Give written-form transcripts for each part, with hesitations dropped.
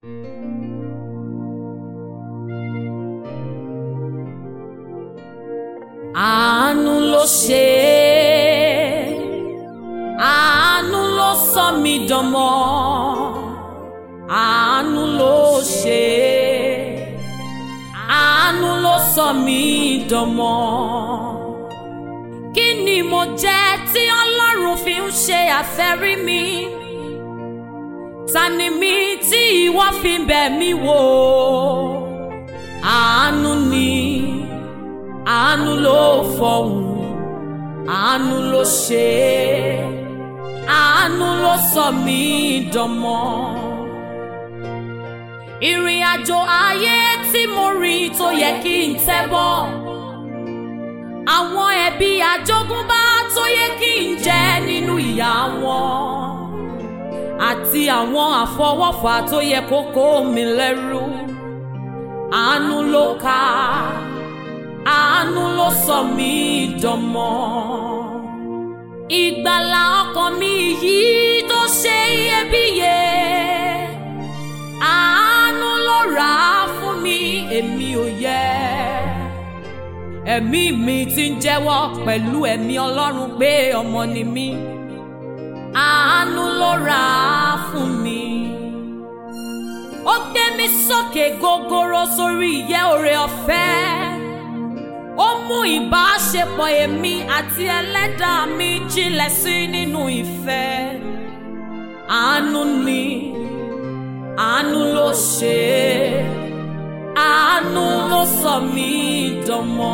Àánú ló ṣe é, àánú ló sọ mí dọmọ, àánú ló ṣe é, àánú ló sọ mí dọmọ. Kí ni mo jẹ́ tí Ọlọ́run fi ń ṣe àfẹ́rí mi? Ta ni mí tí ìwọ fi ń bẹ̀ mí wò? Àánú ni, àánú ló fọhùn, àánú ló ṣe é, àánú ló sọ mí dọmọ. Ìrìn àjò ayé tí mo rìn tó yẹ kí n tẹ́ bọ́, àwọn ẹ̀bi àjogúnbá tó yẹ kí n jẹ nínú ìyà wọn, àti àwọn àfọwọ́fà tó yẹ kó kó mi lẹ́rù, àánú ló ká, àánú ló sọ mí dọmọ. Ìgbàlà ọkàn mi yìí tó ṣe iyebíye, àánú ló rà á fún mi, èmi ò yẹ. Ẹ̀mí mi ti ń jẹ́wọ́ pẹ̀lú ẹ̀mí Ọlọ́run pé ọmọ ni mí, àánú ló rà á fún mi. Ó gbé mi sókè gogoro sórí ìyẹ́ oore ọ̀fẹ́, ó mú ìbáṣepọ̀ èmi àti ẹlẹ́dàá mi jinlẹ̀ sí nínú ìfẹ́. Àánú ni, àánú ló ṣe é, àánú ló sọ mí dọmọ,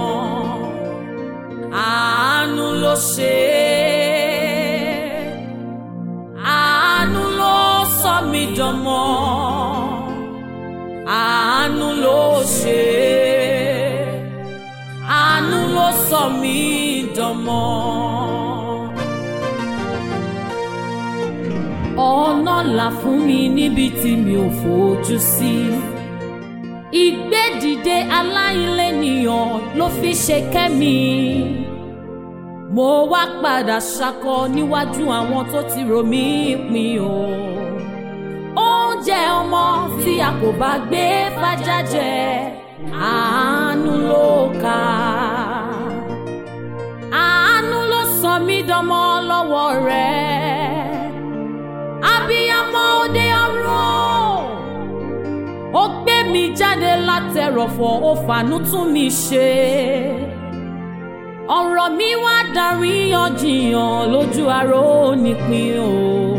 àánú ló ṣe é, àánú ló sọ mí dọmọ, àánú ló ṣe é, àánú ló sọ mí dọmọ. Ọ̀nà là fún mi níbi tí mi ò fojú sí. Ìgbédìde aláìlénìyàn ló fi ṣe kẹ́mi. Mo wá padà ṣakọ níwájú àwọn tó ti rò mí pin o. Oúnjẹ ọmọ tí a kò bá gbé fájá jẹ, àánú ló ká. Àánú ló sọ mí dọmọ lọ́wọ́ rẹ̀. Abiyamọ òde ọ̀run, ó gbé mi jáde látẹrọ̀fọ̀, ó fàánú tún mi ṣe. Ọ̀rọ̀ mi wá dáríyànjiyàn lójú aró nípìn o.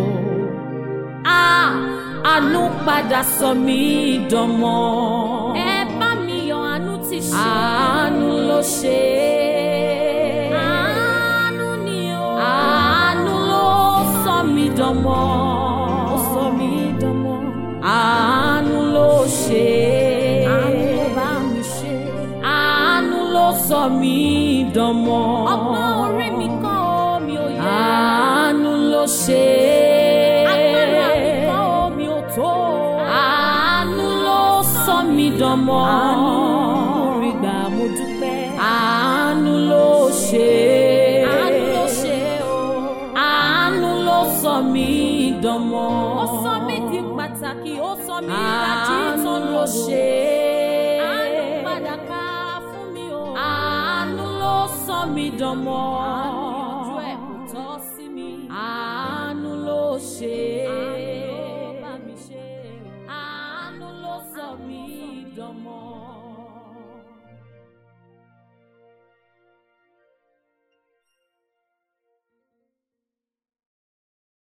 Àánú padà sọ mí dọmọ. Ẹ bá mi yọ̀, àánú ti ṣe. Àánú ló ṣe é. Àánú ni o. Àánú ló sọ mí dọmọ. Ó sọ mí dọmọ. Àánú ló ṣe é. Àánú ló bá mi ṣe. Àánú ló sọ mí dọmọ. Ọgbọ́n orí mi kọ́ omi ò yẹ. Àánú ló ṣe é. Agbára mi kọ́ omi ò tó. Àánú ló sọ mí dọmọ. Àánú rí gbà mo dúpẹ́. Àánú ló ṣe é. Àánú ló ṣe é o. Àánú ló sọ mí dọmọ. Ó sọ mí di pàtàkì, ó sọ mí ìlàjì tó ló ṣe é. Àánú padà ká fún mi o. Àánú ló sọ mí dọmọ. Àánú yanjú ẹ̀ kò tọ́ sí mi. Àánú ló ṣe é. Àánú ló bá mi ṣe. Àánú ló sọ mí dọmọ.